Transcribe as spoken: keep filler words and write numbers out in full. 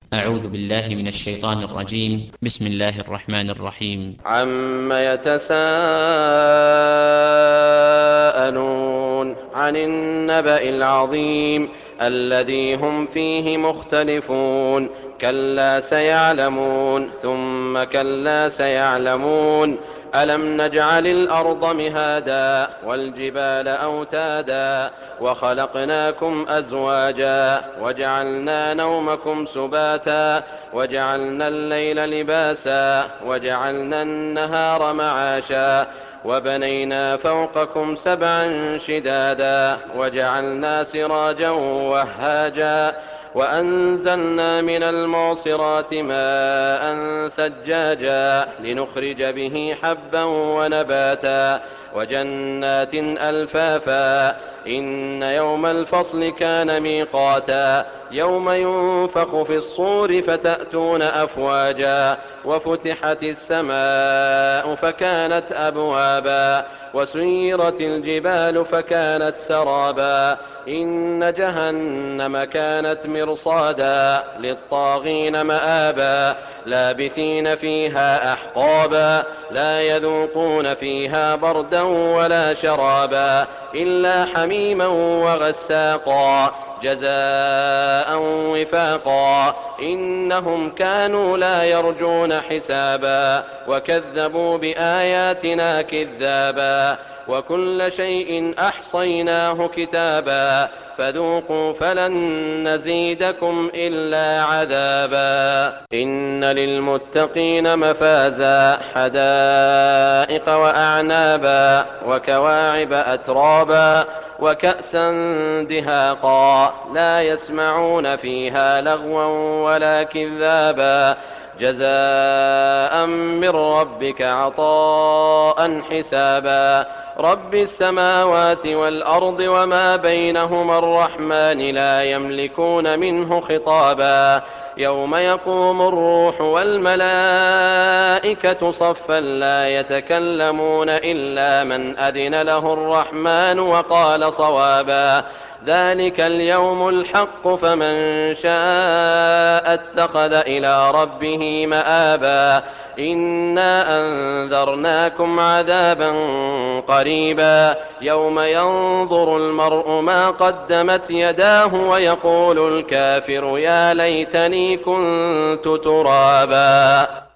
أعوذ بالله من الشيطان الرجيم. بسم الله الرحمن الرحيم. عم يتساءلون عن النبأ العظيم الذي هم فيه مختلفون كلا سيعلمون ثم كلا سيعلمون ألم نجعل الأرض مهادا والجبال أوتادا وخلقناكم أزواجا وجعلنا نومكم سباتا وجعلنا الليل لباسا وجعلنا النهار معاشا وبنينا فوقكم سبعا شدادا وجعلنا سراجا وهاجا وأنزلنا من المعصرات ماء ثجاجا لنخرج به حبا ونباتا وجنات ألفافا إن يوم الفصل كان ميقاتا يوم ينفخ في الصور فتأتون أفواجا وفتحت السماء فكانت أبوابا وسيرت الجبال فكانت سرابا إن جهنم كانت مرصادا للطاغين مآبا لابثين فيها أحقابا لا يذوقون فيها بردا ولا شرابا إلا حميما وغساقا جزاء وفاقا إنهم كانوا لا يرجون حسابا وكذبوا بآياتنا كذابا وكل شيء أحصيناه كتابا فذوقوا فلن نزيدكم إلا عذابا إن للمتقين مفازا حدائق وأعنابا وكواعب أترابا وكأسا دهاقا لا يسمعون فيها لغوا ولا كذابا جزاء من ربك عطاء حسابا رب السماوات والأرض وما بينهما الرحمن لا يملكون منه خطابا يوم يقوم الروح والملائكة صفا لا يتكلمون إلا من أذن له الرحمن وقال صوابا ذلك اليوم الحق فمن شاء اتخذ إلى ربه مآبا إنا أنذرناكم عذابا قريبا يوم ينظر المرء ما قدمت يداه ويقول الكافر يا ليتني كنت ترابا.